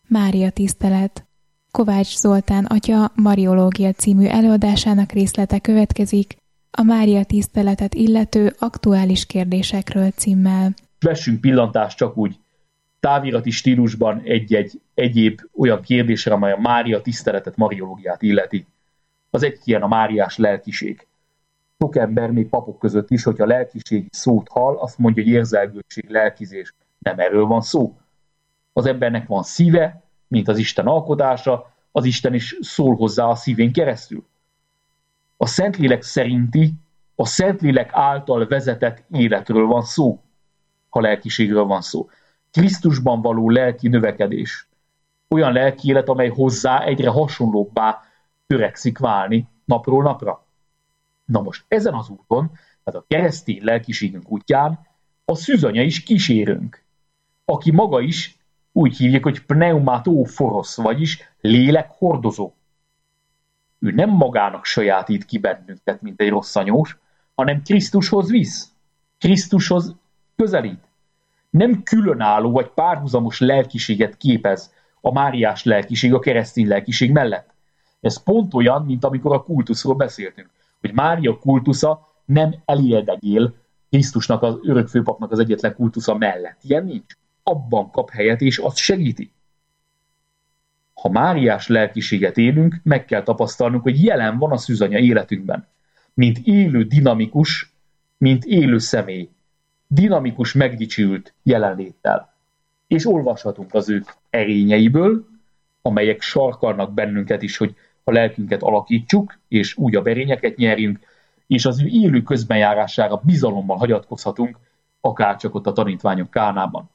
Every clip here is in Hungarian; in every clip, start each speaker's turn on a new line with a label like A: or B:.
A: Mária tisztelet. Kovács Zoltán atya Mariológia című előadásának részlete következik, a Mária tiszteletet illető aktuális kérdésekről címmel.
B: Vessünk pillantást csak úgy távirati stílusban egy-egy egyéb olyan kérdésre, amely a Mária tiszteletet, Mariológiát illeti. Az egyik ilyen a máriás lelkiség. Sok ember, még papok között is, hogyha lelkiségi szót hall, azt mondja, hogy érzelgőség, lelkizés. Nem erről van szó. Az embernek van szíve, mint az Isten alkotása, az Isten is szól hozzá a szívén keresztül. A Szentlélek szerinti, a Szentlélek által vezetett életről van szó, ha lelkiségről van szó. Krisztusban való lelki növekedés. Olyan lelki élet, amely hozzá egyre hasonlóbbá törekszik válni napról napra. Na most ezen az úton, tehát a keresztény lelkiségünk útján a szűzanya is kísérünk, aki maga is úgy hívják, hogy pneumatóforos, vagyis lélekhordozó. Ő nem magának sajátít ki bennünket, mint egy rossz anyós, hanem Krisztushoz visz, Krisztushoz közelít. Nem különálló vagy párhuzamos lelkiséget képez a máriás lelkiség a keresztény lelkiség mellett. Ez pont olyan, mint amikor a kultuszról beszéltünk, hogy Mária kultusza nem elérdegél Krisztusnak, az örökfőpapnak az egyetlen kultusza mellett. Ilyen nincs. Abban kap helyet, és azt segíti. Ha máriás lelkiséget élünk, meg kell tapasztalnunk, hogy jelen van a szűzanya életünkben. Mint élő, dinamikus, mint élő személy. Dinamikus, megdicsült jelenléttel. És olvashatunk az ő erényeiből, amelyek sarkalnak bennünket is, hogy a lelkünket alakítsuk, és úgy a berényeket nyerjünk, és az ő élő közbenjárására bizalommal hagyatkozhatunk, akárcsak ott a tanítványok Kánában.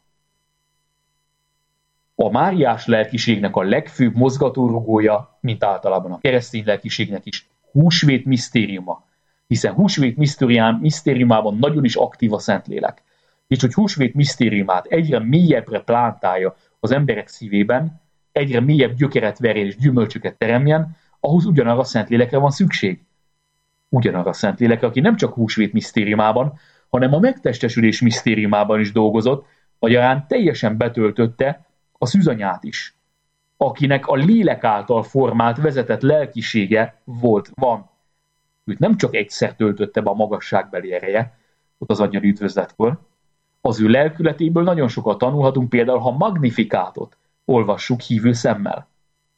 B: A máriás lelkiségnek a legfőbb mozgatórugója, mint általában a keresztény lelkiségnek is, húsvét misztériuma. Hiszen húsvét misztériumában nagyon is aktív a Szentlélek. És hogy húsvét misztériumát egyre mélyebbre plántálja az emberek szívében, egyre mélyebb gyökeret verjen és gyümölcsöket teremjen, ahhoz ugyanarra a Szentlélekre van szükség. Ugyanarra a Szentlélekre, aki nem csak húsvét misztériumában, hanem a megtestesülés misztériumában is dolgozott, magyarán teljesen betöltötte a szűzanyát is, akinek a lélek által formált, vezetett lelkisége van. Őt nem csak egyszer töltötte be a magasságbeli ereje, ott az angyali üdvözletkor. Az ő lelkületéből nagyon sokat tanulhatunk, például ha Magnifikátot olvassuk hívő szemmel.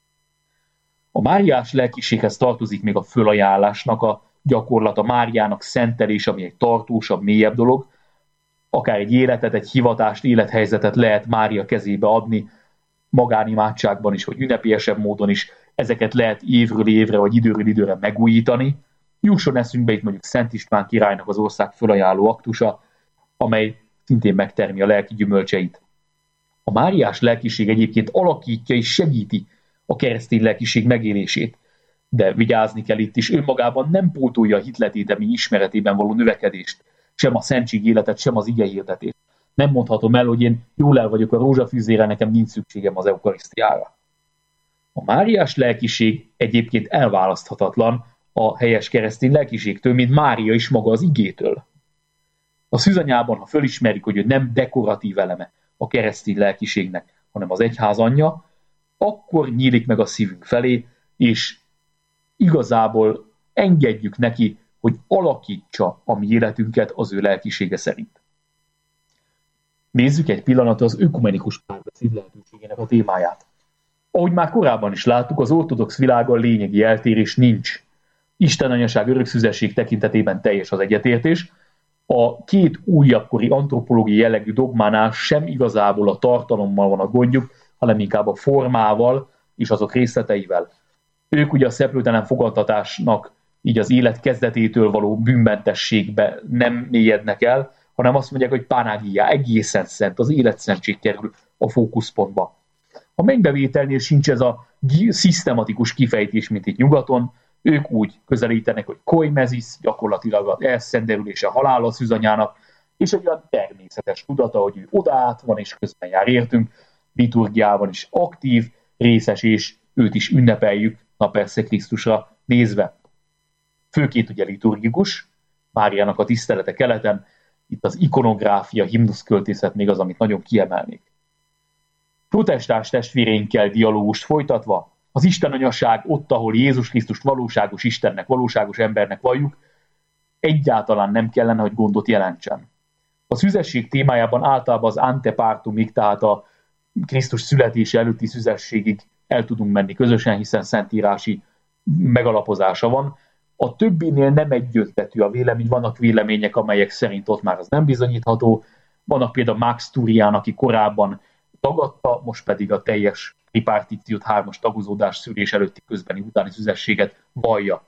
B: A máriás lelkiséghez tartozik még a fölajánlásnak a gyakorlata, Máriának szentelés, ami egy tartósabb, mélyebb dolog. Akár egy életet, egy hivatást, élethelyzetet lehet Mária kezébe adni, magánimádságban is, vagy ünnepélyesebb módon is. Ezeket lehet évről évre, vagy időről időre megújítani. Jusson eszünkbe itt mondjuk Szent István királynak az ország fölajánló aktusa, amely szintén megtermi a lelki gyümölcseit. A máriás lelkiség egyébként alakítja és segíti a keresztény lelkiség megélését. De vigyázni kell itt is, önmagában nem pótolja a hitletétemény ismeretében való növekedést, sem a szentség életet, sem az igehirdetést. Nem mondhatom el, hogy én jól el vagyok a rózsafűzére, nekem nincs szükségem az eukarisztiára. A máriás lelkiség egyébként elválaszthatatlan a helyes keresztény lelkiségtől, mint Mária is maga az igétől. A szűzanyában, ha fölismerik, hogy ő nem dekoratív eleme a keresztény lelkiségnek, hanem az egyház anyja, akkor nyílik meg a szívünk felé, és igazából engedjük neki, hogy alakítsa a mi életünket az ő lelkisége szerint. Nézzük egy pillanatra az ökumenikus párbeszéd lehetőségének a témáját. Ahogy már korábban is láttuk, az ortodox világon lényegi eltérés nincs. Isten anyaság örökszüzesség tekintetében teljes az egyetértés. A két újabbkori antropológiai jellegű dogmánál sem igazából a tartalommal van a gondjuk, hanem inkább a formával és azok részleteivel. Ők ugye a szeplőtelen fogadtatásnak így az élet kezdetétől való bűnmentességbe nem mélyednek el, hanem azt mondják, hogy pánágia, egészen szent, az életszentség kerül a fókuszpontba. A mennybevételnél sincs ez a szisztematikus kifejtés, mint itt nyugaton, ők úgy közelítenek, hogy koimezis, gyakorlatilag az elszenderülése halál a szűzanyának, és egy olyan természetes tudata, hogy ő odaát van és közben jár értünk, liturgiában is aktív, részes, és őt is ünnepeljük, na persze Krisztusra nézve. Főként ugye liturgikus, Máriának a tisztelete keleten, itt az ikonográfia, himnuszköltészet még az, amit nagyon kiemelnék. Protestáns testvéreinkkel dialógust folytatva, az Isten anyaság ott, ahol Jézus Krisztust valóságos Istennek, valóságos embernek valljuk, egyáltalán nem kellene, hogy gondot jelentsen. A szüzesség témájában általában az antepartumig, tehát a Krisztus születése előtti szüzességig el tudunk menni közösen, hiszen szentírási megalapozása van. A többinél nem egyöntetű a vélemény, vannak vélemények, amelyek szerint ott már az nem bizonyítható. Vannak például Max Turian, aki korábban tagadta, most pedig a teljes triparticiót, 3-as tagozódás szülés előtti közbeni utáni szüzességet vallja.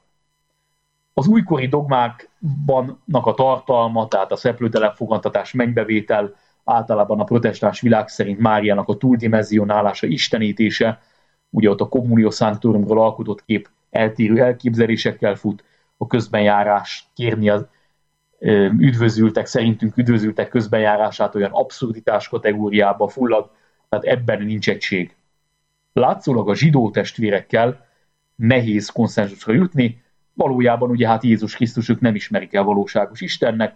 B: Az újkori dogmákban a tartalma, tehát a szeplőtelen fogantatás, mennybevétel, általában a protestáns világ szerint Máriának a túldimenzionálása, istenítése, ugye ott a Communio Sanctorumról alkotott kép eltérő elképzelésekkel fut, a közbenjárás kérni az üdvözültek, szerintünk üdvözültek közbenjárását olyan abszurditás kategóriába fullad, tehát ebben nincs egység. Látszólag a zsidó testvérekkel nehéz konszenzusra jutni, valójában ugye hát Jézus Krisztusuk nem ismerik el valóságos Istennek.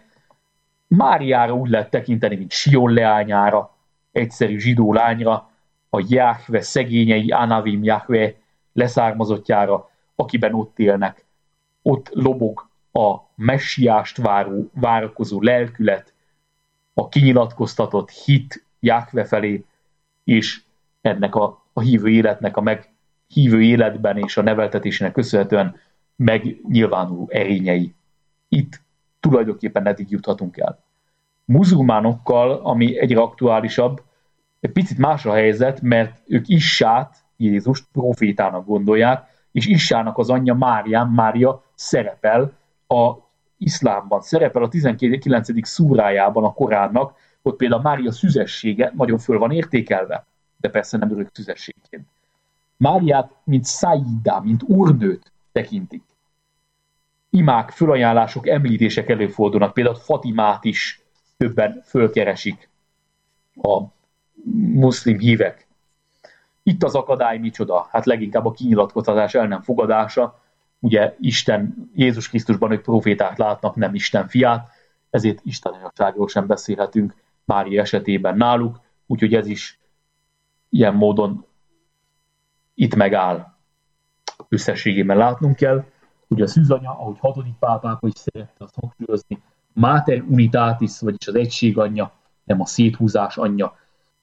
B: Máriára úgy lehet tekinteni, mint Sion leányára, egyszerű zsidó lányra, a Jahve szegényei, Anavim Jahve leszármazottjára, akiben ott élnek. Ott lobog a messiást váró, várakozó lelkület, a kinyilatkoztatott hit Jahve felé, és ennek a hívő életnek, a meghívő életben és a neveltetésének köszönhetően megnyilvánuló erényei. Itt tulajdonképpen eddig juthatunk el. Muzulmánokkal, ami egyre aktuálisabb, egy picit más a helyzet, mert ők Issát, Jézust profétának gondolják, és Issának az anyja Mária szerepel a iszlámban, szerepel a 19. szúrájában a Koránnak, ott például Mária szüzessége nagyon föl van értékelve, de persze nem örök szüzességként. Máriát, mint Száida, mint úrnőt tekintik. Imák, fölajánlások, említések előfordulnak, például Fatimát is többen fölkeresik a muszlim hívek. Itt az akadály micsoda? Hát leginkább a kinyilatkoztatás el nem fogadása. Ugye Isten, Jézus Krisztusban ők profétát látnak, nem Isten fiát, ezért Isten anyagságról sem beszélhetünk Mária esetében náluk, úgyhogy ez is ilyen módon itt megáll. Összességében látnunk kell, hogy a szűzanya, ahogy 6. pápápa is szerette azt hangsúlyozni, Mater Unitatis, vagyis az egység anyja, nem a széthúzás anyja,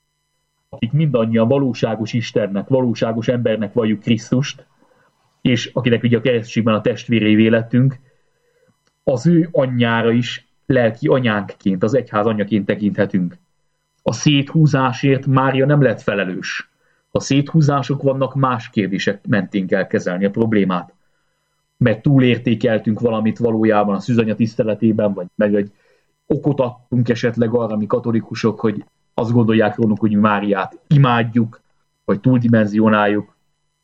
B: akik mindannyian valóságos Istennek, valóságos embernek valljuk Krisztust, és akinek ugye a keresztségben a testvérévé lettünk, az ő anyjára is lelki anyánkként, az egyház anyjaként tekinthetünk. A széthúzásért Mária nem lett felelős. Ha széthúzások vannak, más kérdések mentén kell kezelni a problémát. Mert túlértékeltünk valamit valójában a szűzanya tiszteletében, vagy meg egy okot adtunk esetleg arra, mi katolikusok, hogy azt gondolják rólunk, hogy Máriát imádjuk, vagy túldimenzionáljuk.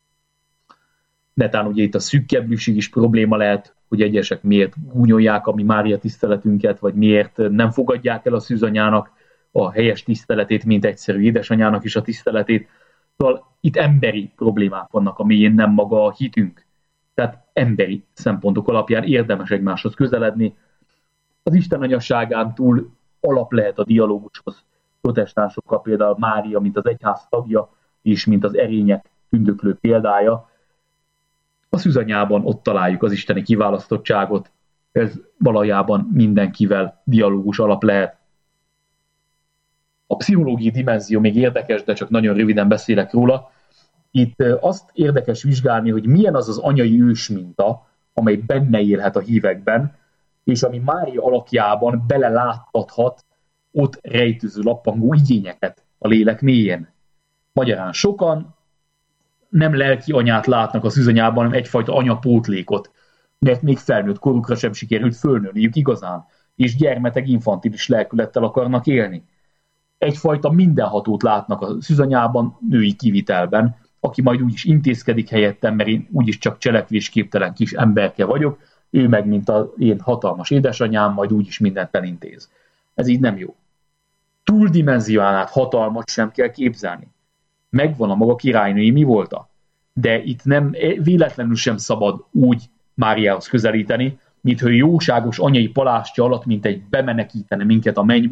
B: Netán ugye itt a szűkkeblűség is probléma lehet, hogy egyesek miért gúnyolják a mi Mária tiszteletünket, vagy miért nem fogadják el a szűzanyának a helyes tiszteletét, mint egyszerű édesanyának is a tiszteletét. Szóval itt emberi problémák vannak, amélyén nem maga a hitünk. Tehát emberi szempontok alapján érdemes egymáshoz közeledni. Az Isten anyasságán túl alap lehet a dialógushoz protestánsokkal, például Mária, mint az egyház tagja, és mint az erények tündöklő példája. A szűzanyában ott találjuk az isteni kiválasztottságot. Ez valójában mindenkivel dialógus alap lehet. A pszichológiai dimenzió még érdekes, de csak nagyon röviden beszélek róla. Itt azt érdekes vizsgálni, hogy milyen az az anyai ősminta, amely benne élhet a hívekben, és ami Mária alakjában beleláttathat ott rejtőző lappangó igényeket a lélek mélyén. Magyarán sokan nem lelki anyát látnak a szűzanyában, hanem egyfajta anyapótlékot, mert még felnőtt korukra sem sikerült fölnőniük igazán, és gyermeteg infantilis lelkülettel akarnak élni. Egyfajta mindenhatót látnak a szűzanyában, női kivitelben, aki majd úgyis intézkedik helyettem, mert én úgyis csak cselekvésképtelen kis emberke vagyok, ő meg, mint az én hatalmas édesanyám, majd úgyis mindent elintéz. Ez így nem jó. Túldimenzionált hatalmat sem kell képzelni. Megvan a maga királynői mi volta. De itt nem véletlenül sem szabad úgy Máriához közelíteni, mint hogy jóságos anyai palástja alatt, mint egy bemenekítene minket a mennybe,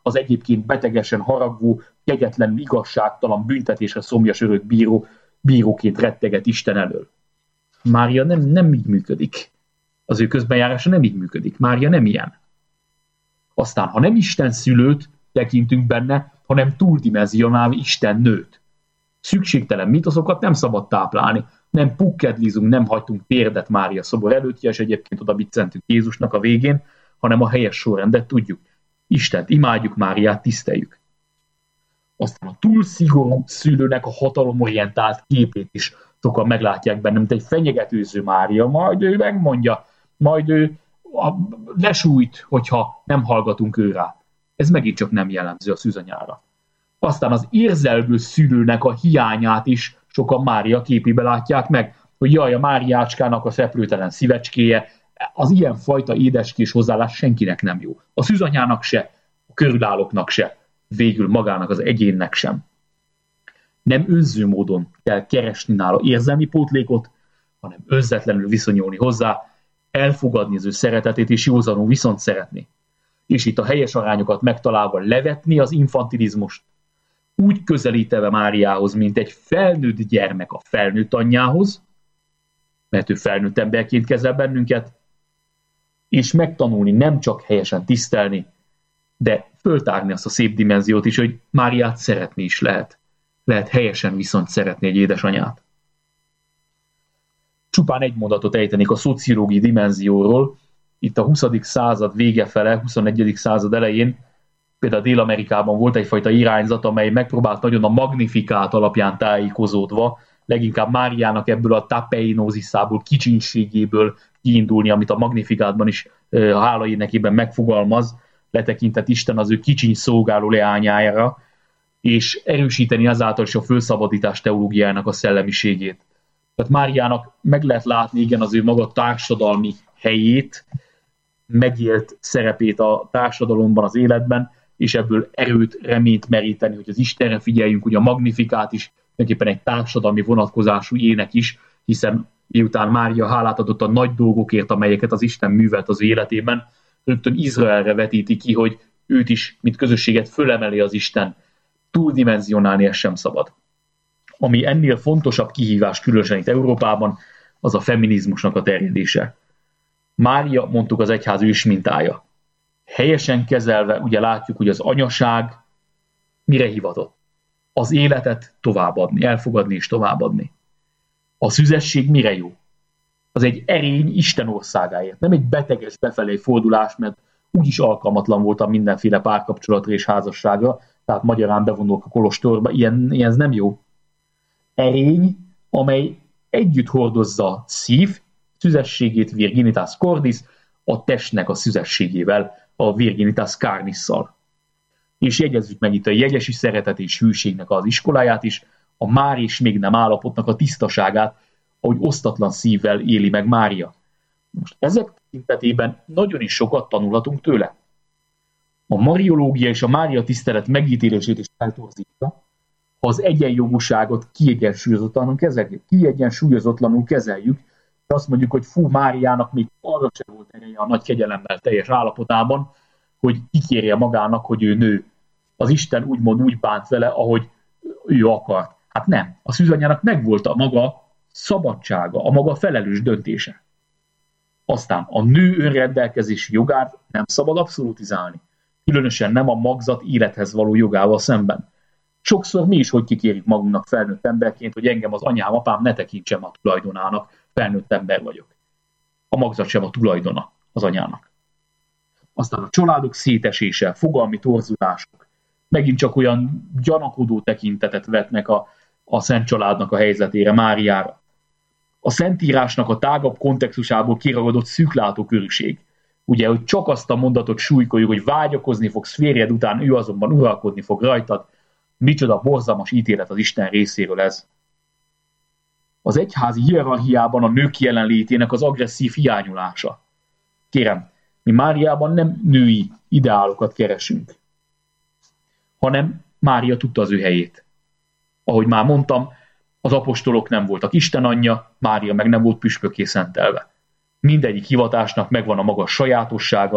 B: az egyébként betegesen haragvó, kegyetlenül igazságtalan, büntetésre szomjas örök bíróként retteget Isten elől. Mária nem így működik. Az ő közbenjárása nem így működik. Mária nem ilyen. Aztán, ha nem Isten szülőt tekintünk benne, hanem túldimenzionálni Isten nőt. Szükségtelen mitoszokat nem szabad táplálni. Nem pukkedlizunk, nem hagytunk térdet Mária szobor előtt, és egyébként oda biccentünk Jézusnak a végén, hanem a helyes sorrendet tudjuk. Istent imádjuk, Máriát tiszteljük. Aztán a túl szigorú szülőnek a hatalomorientált képét is sokan meglátják benne, mint egy fenyegetőző Mária, majd ő megmondja, majd ő lesújt, hogyha nem hallgatunk ő rá. Ez megint csak nem jellemző a szűzanyára. Aztán az érzelmű szülőnek a hiányát is sokan Mária képébe látják meg, hogy jaj, a Máriácskának a szeplőtelen szívecskéje, az ilyenfajta édeskés hozzáállás senkinek nem jó. A szűzanyának se, a körülállóknak se, végül magának az egyénnek sem. Nem önző módon kell keresni nála érzelmi pótlékot, hanem önzetlenül viszonyulni hozzá, elfogadni az ő szeretetét és józanul viszont szeretni. És itt a helyes arányokat megtalálva levetni az infantilizmust, úgy közelítve Máriához, mint egy felnőtt gyermek a felnőtt anyjához, mert ő felnőtt emberként kezel bennünket, és megtanulni nem csak helyesen tisztelni, de föltárni azt a szép dimenziót is, hogy Máriát szeretni is lehet. Lehet helyesen viszont szeretni egy édesanyát. Csupán egy mondatot ejtenék a szociológiai dimenzióról. Itt a 20. század vége fele, 21. század elején például Dél-Amerikában volt egyfajta irányzat, amely megpróbált nagyon a magnifikát alapján tájékozódva, leginkább Máriának ebből a tapeinóziszából, kicsinségéből kiindulni, amit a magnifikátban is hálaénekében megfogalmaz, letekintett Isten az ő kicsiny szolgáló leányájára, és erősíteni azáltal is a fölszabadítás teológiájának a szellemiségét. Tehát Máriának meg lehet látni, igen, az ő maga társadalmi helyét, megélt szerepét a társadalomban, az életben, és ebből erőt, reményt meríteni, hogy az Istenre figyeljünk, ugye a magnifikát is tulajdonképpen egy társadalmi vonatkozású ének is, hiszen miután Mária hálát adott a nagy dolgokért, amelyeket az Isten művelt az életében, rögtön Izraelre vetíti ki, hogy őt is, mint közösséget fölemeli az Isten. Túldimenzionálni ez sem szabad. Ami ennél fontosabb kihívás, különösen itt Európában, az a feminizmusnak a terjedése. Mária, mondtuk, az egyház ősmintája. Helyesen kezelve, ugye látjuk, hogy az anyaság mire hivatott? Az életet továbbadni, elfogadni és továbbadni. A szüzesség mire jó? Az egy erény Isten országáért, nem egy beteges befelé fordulás, mert úgyis alkalmatlan voltam mindenféle párkapcsolatra és házasságra, tehát magyarán bevonulok a kolostorba, ilyen ez nem jó. Erény, amely együtt hordozza szív, szüzességét, virginitas cordis, a testnek a szüzességével, a virginitas carnisszal. És jegyezzük meg itt a jegyesi szeretet és hűségnek az iskoláját is, a már és még nem állapotnak a tisztaságát, ahogy osztatlan szívvel éli meg Mária. Most ezek tekintetében nagyon is sokat tanulhatunk tőle. A mariológia és a Mária tisztelet megítélését is eltorzítja, ha az egyenjogúságot kiegyensúlyozatlanul kezeljük, és azt mondjuk, hogy fú, Máriának még arra sem volt ereje a nagy kegyelemmel teljes állapotában, hogy kikérje magának, hogy ő nő. Az Isten úgymond úgy bánt vele, ahogy ő akart. Hát nem. A szűzanyának megvolt a maga szabadsága, a maga felelős döntése. Aztán a nő önrendelkezési jogát nem szabad abszolutizálni. Különösen nem a magzat élethez való jogával szemben. Sokszor mi is hogy kikérjük magunknak felnőtt emberként, hogy engem az anyám, apám ne tekintsem a tulajdonának, felnőtt ember vagyok. A magzat sem a tulajdona az anyának. Aztán a családok szétesése, fogalmi torzulások, megint csak olyan gyanakodó tekintetet vetnek a Szent Családnak a helyzetére, Máriára. A Szentírásnak a tágabb kontextusából kiragadott szűklátókörűség. Ugye, hogy csak azt a mondatot súlykoljuk, hogy vágyakozni fogsz férjed után, ő azonban uralkodni fog rajtad. Micsoda borzalmas ítélet az Isten részéről ez. Az egyházi hierarchiában a nők jelenlétének az agresszív hiányulása. Kérem, mi Máriában nem női ideálokat keresünk, hanem Mária tudta az ő helyét. Ahogy már mondtam, az apostolok nem voltak Isten anyja, Mária meg nem volt püspökké szentelve. Mindegyik hivatásnak megvan a maga sajátossága,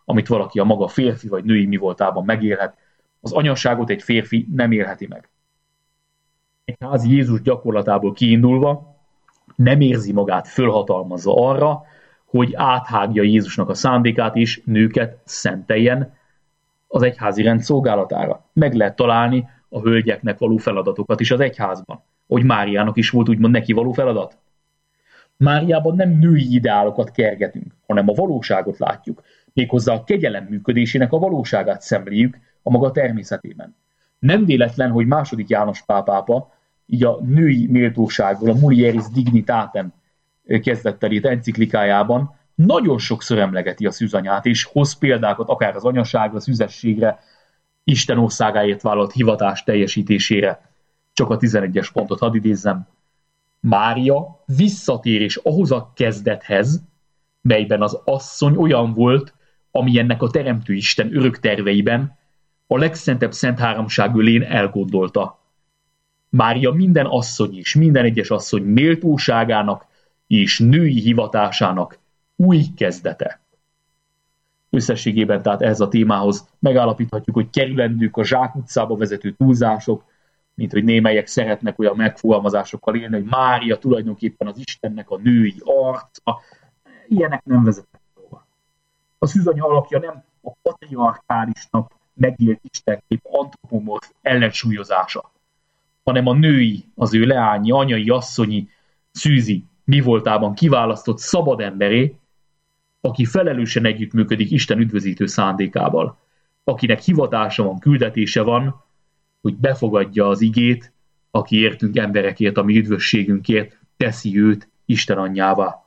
B: amit valaki a maga férfi vagy női mi voltában megélhet. Az anyaságot egy férfi nem élheti meg. Egy házi Jézus gyakorlatából kiindulva nem érzi magát fölhatalmazva arra, hogy áthágja Jézusnak a szándékát és nőket szenteljen az egyházi rend szolgálatára. Meg lehet találni a hölgyeknek való feladatokat is az egyházban, hogy Máriának is volt úgymond neki való feladat. Máriában nem női ideálokat kergetünk, hanem a valóságot látjuk, méghozzá a kegyelem működésének a valóságát szemléljük a maga természetében. Nem véletlen, hogy II. János pápa így a női méltóságról, a Mulieris Dignitatem kezdett el itt enciklikájában nagyon sokszor emlegeti a szűzanyát, és hoz példákat akár az anyaságra, szűzességre, Isten országáért vállalt hivatás teljesítésére. Csak a 11-es pontot hadd idézzem. Mária visszatérés ahhoz a kezdethez, melyben az asszony olyan volt, ami ennek a Teremtő Isten örök terveiben a legszentebb szent háromságú lén elgondolta. Mária minden asszony és minden egyes asszony méltóságának és női hivatásának új kezdete. Összességében tehát ehhez a témához megállapíthatjuk, hogy kerülendők a zsákutcába vezető túlzások, mint hogy némelyek szeretnek olyan megfogalmazásokkal élni, hogy Mária tulajdonképpen az Istennek a női arca. Ilyenek nem vezetnek hova. A szűzanya alakja nem a patriarkálisnak megélt istenkép antropomorf ellensúlyozása, hanem a női, az ő leányi, anyai, asszonyi, szűzi mi voltában kiválasztott szabad emberé, aki felelősen együttműködik Isten üdvözítő szándékával, akinek hivatása van, küldetése van, hogy befogadja az igét, aki értünk emberekért, a mi üdvösségünkért, teszi őt Isten anyjává.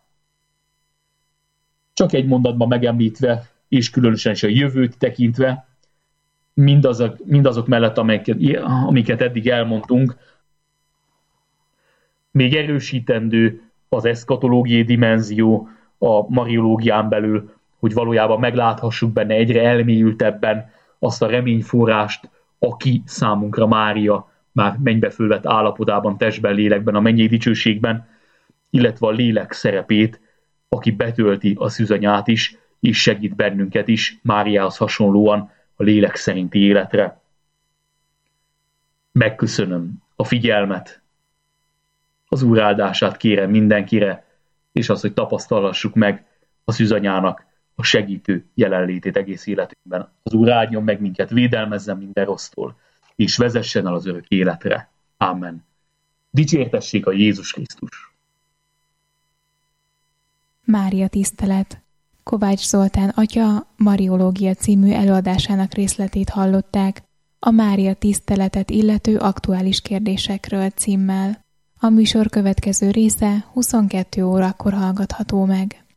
B: Csak egy mondatban megemlítve, és különösen is a jövőt tekintve, mindazok mellett, amiket eddig elmondtunk, még erősítendő az eszkatológiai dimenzió a mariológián belül, hogy valójában megláthassuk benne egyre elmélyültebben azt a reményforrást, aki számunkra Mária már mennybe fölvett állapotában, testben, lélekben, a mennyei dicsőségben, illetve a lélek szerepét, aki betölti a szűzanyát is, és segít bennünket is Máriához hasonlóan a lélek szerinti életre. Megköszönöm a figyelmet, az Úr áldását kérem mindenkire, és az, hogy tapasztalhassuk meg a szűzanyának a segítő jelenlétét egész életünkben. Az Úr áldjon meg minket, védelmezzen minden rossztól, és vezessen el az örök életre. Amen. Dicsértessék a Jézus Krisztus!
A: Mária tisztelet. Kovács Zoltán atya Mariológia című előadásának részletét hallották, a Mária tiszteletet illető aktuális kérdésekről címmel. A műsor következő része 22 órakor hallgatható meg.